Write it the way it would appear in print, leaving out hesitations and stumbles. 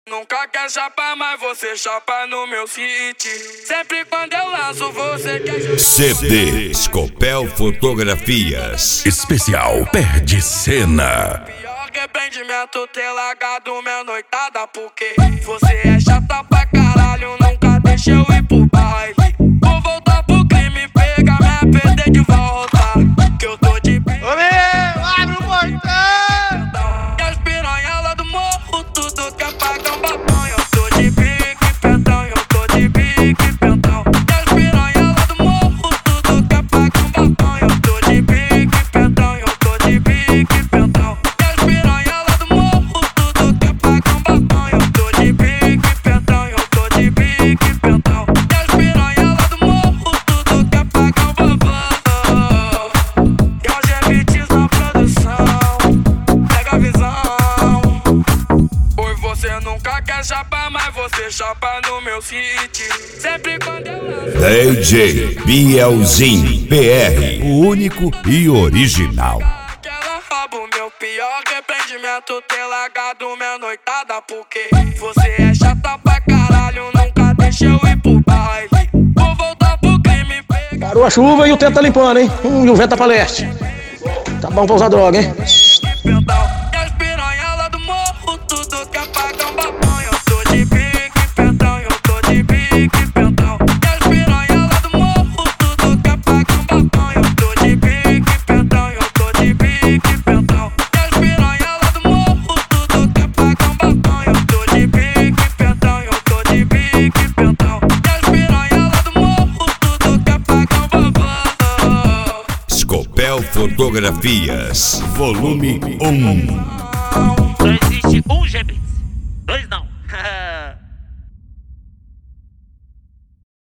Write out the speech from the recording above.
Nunca quer chapar, mas você chapa no meu city. Sempre quando eu lanço, você quer... CD Scopel Fotografias Especial Perde Cena. Pior arrependimento ter largado minha noitada, porque você é chata pra caralho, nunca deixa eu ir pro baile. Vou voltar pro crime, pegar minha perder de volta, que eu tô de bico. Ô meu, abre o portão! E as piranhas lá do morro, tudo quer pagar um babão. Eu tô de pique, pentão, eu tô de pique, pentão. E as piranhas lá do morro, tudo quer pagar um babão. Eu tô de pique, pentão, eu tô de pique, pentão. E as piranhas lá do morro, tudo quer pagar um babão. Eu tô de pique, pentão, eu tô de pique, pentão. E as piranhas lá do morro, tudo quer pagar um babão. E hoje é beats na produção, pega a visão. Pois você nunca quer chapar, mas você chapa no meu city. Sempre quando eu lanço... DJ Bielzinho PR, o único e original. Que ela rouba o meu pior arrependimento ter largado minha noitada, porque você é chata pra caralho, nunca deixa eu ir pro baile. Vou voltar pro crime, pegar... Parou a chuva e o tempo tá limpando, hein? E o vento tá pra leste. Tá bom pra usar droga, hein? E as piranhas lá do morro, tudo quer pagar um babão. Eu tô de pique, pentão, eu tô de pique, pentão. E as piranhas lá do morro, tudo quer pagar um babão. Eu tô de pique, pentão, eu tô de pique, pentão. E as piranhas lá do morro, tudo quer pagar um babão. Eu tô de pique, pentão, eu tô de pique, pentão. E as piranhas lá do morro, tudo quer pagar um babão. Scopel Fotografias, volume 1. Só existe um G-Blitz, dois não.